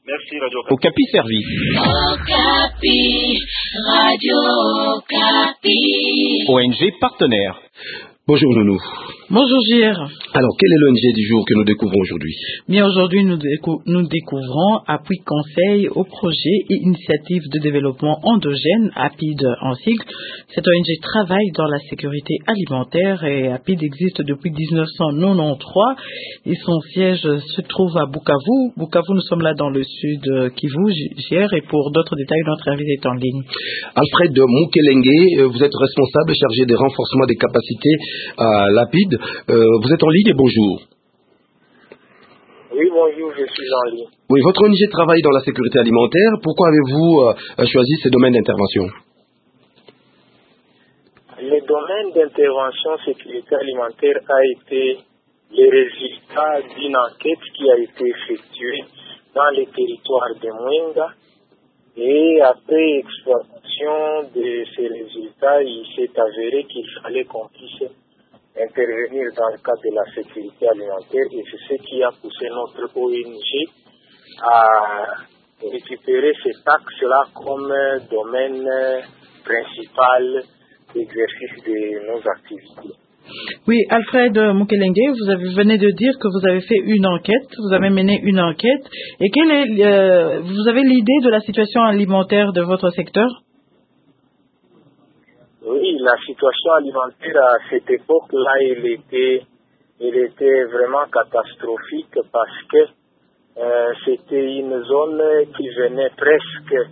Merci Radio Okapi. Okapi servi. Okapi, Radio Okapi. ONG partenaire. Bonjour Nounou. Bonjour Gir. Alors, quel est l'ONG du jour que nous découvrons aujourd'hui? Bien, aujourd'hui, nous découvrons appui conseil au projet et initiative de développement endogène, APID en sigle. Cette ONG travaille dans la sécurité alimentaire et APID existe depuis 1993 et son siège se trouve à Bukavu. Bukavu, nous sommes là dans le sud Kivu, Gir, et pour d'autres détails, notre invité est en ligne. Alfred Mukelenge, vous êtes responsable chargé des renforcements des capacités à l'APID. Vous êtes en ligne et bonjour. Oui, bonjour, je suis en ligne. Oui, votre ONG travaille dans la sécurité alimentaire. Pourquoi avez-vous choisi ces domaines d'intervention? Le domaine d'intervention sécurité alimentaire a été le résultat d'une enquête qui a été effectuée dans les territoires de Mwenga. Et après exploitation de ces résultats, il s'est avéré qu'il fallait qu'on puisse intervenir dans le cadre de la sécurité alimentaire, et c'est ce qui a poussé notre ONG à récupérer cet axe-là comme domaine principal d'exercice de nos activités. Oui, Alfred Mukelenge, vous venez de dire que vous avez fait une enquête, vous avez mené une enquête, et vous avez l'idée de la situation alimentaire de votre secteur? Oui, la situation alimentaire à cette époque-là, elle était vraiment catastrophique parce que c'était une zone qui venait presque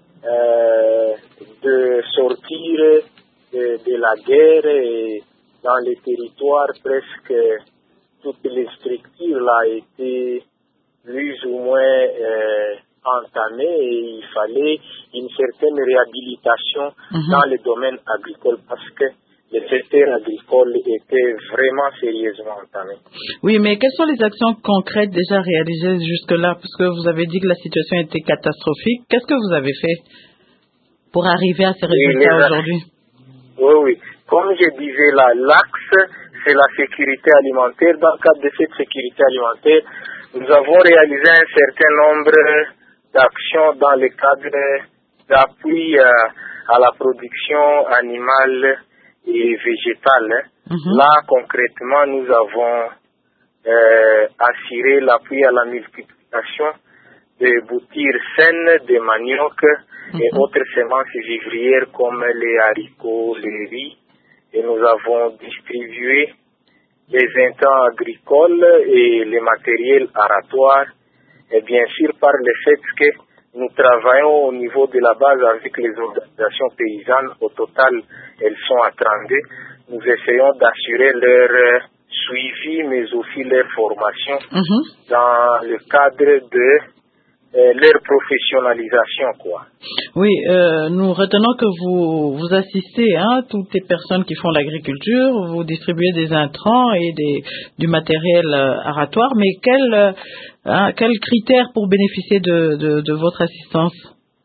de sortir de la guerre, et dans les territoires presque toutes les structures là étaient plus ou moins entamées, et il fallait une certaine réhabilitation dans le domaine agricole parce que le secteur agricole était vraiment sérieusement entamé. Oui, mais quelles sont les actions concrètes déjà réalisées jusque-là? Parce que vous avez dit que la situation était catastrophique. Qu'est-ce que vous avez fait pour arriver à ces résultats aujourd'hui? Oui. Comme je disais là, l'axe, c'est la sécurité alimentaire. Dans le cadre de cette sécurité alimentaire, nous avons réalisé un certain nombre d'actions dans le cadre d'appui à la production animale et végétale. Là, concrètement, nous avons assuré l'appui à la multiplication des boutures saines, des manioc et autres semences vivrières comme les haricots, les riz. Et nous avons distribué les intrants agricoles et les matériels aratoires. Et bien sûr, par le fait que nous travaillons au niveau de la base avec les organisations paysannes, au total, elles sont à 32. Nous essayons d'assurer leur suivi, mais aussi leur formation dans le cadre de leur professionnalisation, quoi. Oui, nous retenons que vous assistez toutes les personnes qui font l'agriculture, vous distribuez des intrants et du matériel aratoire, mais quels critères pour bénéficier de votre assistance?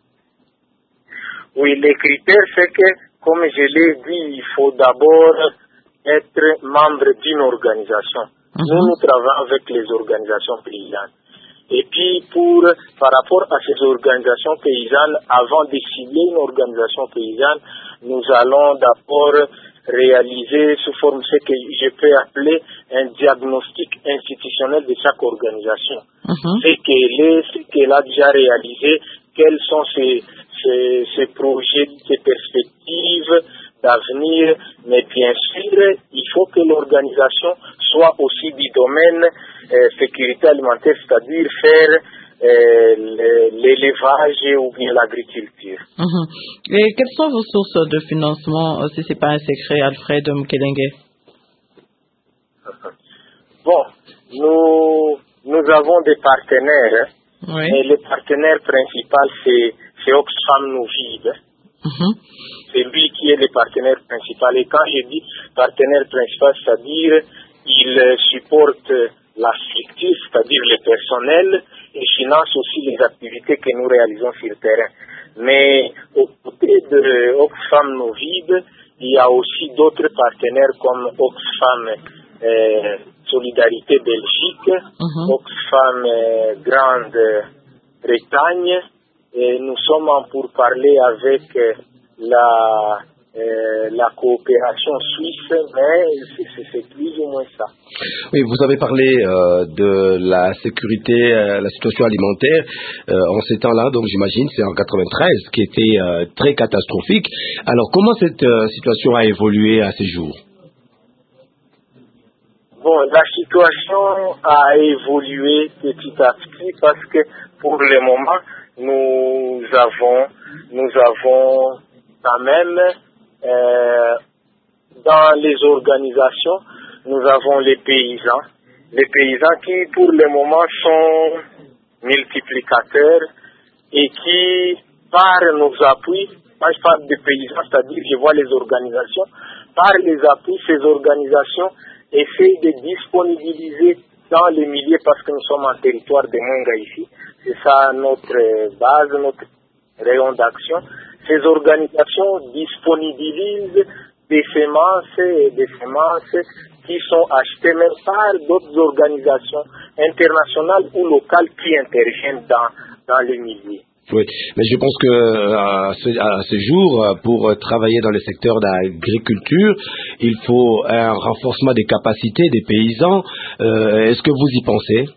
Oui, les critères, c'est que, comme je l'ai dit, il faut d'abord être membre d'une organisation. Nous travaillons avec les organisations paysannes. Et puis, par rapport à ces organisations paysannes, avant de cibler une organisation paysanne, nous allons d'abord réaliser sous forme ce que je peux appeler un diagnostic institutionnel de chaque organisation. Ce qu'elle a déjà réalisé, quels sont ses projets, ses perspectives d'avenir, mais bien sûr, il faut que l'organisation soit aussi du domaine sécurité alimentaire, c'est-à-dire faire l'élevage ou bien l'agriculture. Et quelles sont vos sources de financement, si ce n'est pas un secret, Alfred Mukelenge? Bon, nous avons des partenaires, et le partenaire principal, c'est Oxfam Nouvide. C'est lui qui est le partenaire principal. Et quand je dis partenaire principal, c'est-à-dire il supporte la structure, c'est-à-dire le personnel, et finance aussi les activités que nous réalisons sur le terrain. Mais aux côtés de Oxfam Nouvide, il y a aussi d'autres partenaires comme Oxfam Solidarité Belgique, Oxfam Grande Bretagne et nous sommes en pourparlers avec la coopération suisse, mais c'est plus ou moins ça. Oui, vous avez parlé de la sécurité, la situation alimentaire en ces temps-là, donc j'imagine c'est en 93 qui était très catastrophique. Alors comment cette situation a évolué à ces jours? Bon, la situation a évolué petit à petit parce que pour le moment nous avons quand même dans les organisations, nous avons les paysans qui pour le moment sont multiplicateurs et qui par nos appuis, quand je parle des paysans, c'est-à-dire je vois les organisations, par les appuis, ces organisations essayent de disponibiliser dans les milieux parce que nous sommes en territoire de Mwenga ici, c'est ça notre base, notre rayon d'action. Ces organisations disponibilisent des semences qui sont achetées même par d'autres organisations internationales ou locales qui interviennent dans les milieux. Oui, mais je pense que à ce jour, pour travailler dans le secteur d'agriculture, il faut un renforcement des capacités des paysans. Est-ce que vous y pensez?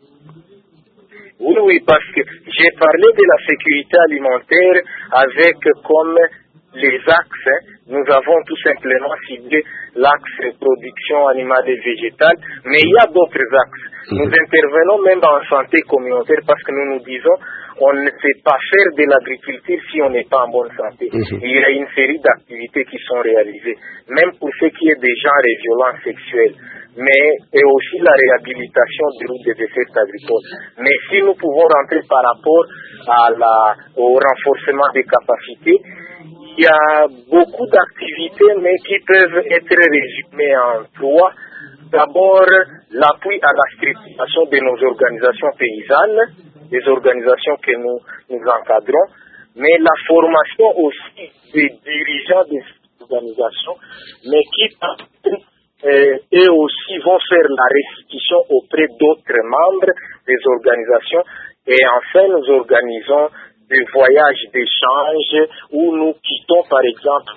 Oui, parce que j'ai parlé de la sécurité alimentaire avec comme les axes. Nous avons tout simplement ciblé l'axe production animale et végétale, mais il y a d'autres axes. Nous intervenons même en santé communautaire parce que nous nous disons on ne peut pas faire de l'agriculture si on n'est pas en bonne santé. Il y a une série d'activités qui sont réalisées, même pour ce qui est des genres et violences sexuelles, et aussi la réhabilitation des routes de déserts agricoles. Mais si nous pouvons rentrer par rapport au renforcement des capacités, il y a beaucoup d'activités, mais qui peuvent être résumées en trois. D'abord, l'appui à la structuration de nos organisations paysannes, des organisations que nous encadrons, mais la formation aussi des dirigeants des organisations, mais qui eux aussi vont faire la restitution auprès d'autres membres des organisations. Et enfin, nous organisons des voyages d'échange où nous quittons par exemple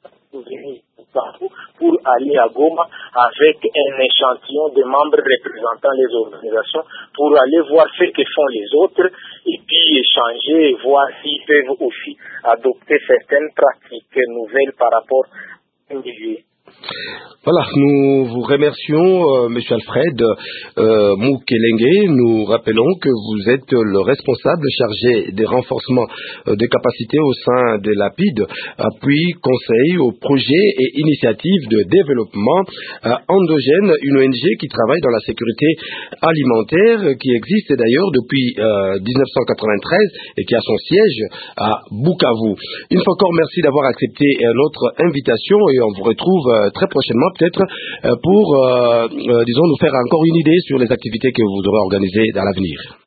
pour aller à Goma avec un échantillon de membres représentant les organisations pour aller voir ce que font les autres et puis échanger et voir s'ils peuvent aussi adopter certaines pratiques nouvelles par rapport à un milieu. Voilà, nous vous remercions, Monsieur Alfred Mukelenge. Nous rappelons que vous êtes le responsable chargé des renforcements des capacités au sein de l'APID, appui, conseil aux projets et initiatives de développement endogène, une ONG qui travaille dans la sécurité alimentaire, qui existe d'ailleurs depuis 1993 et qui a son siège à Bukavu. Une fois encore, merci d'avoir accepté notre invitation et on vous retrouve très prochainement peut-être pour, disons, nous faire encore une idée sur les activités que vous aurez organisées dans l'avenir.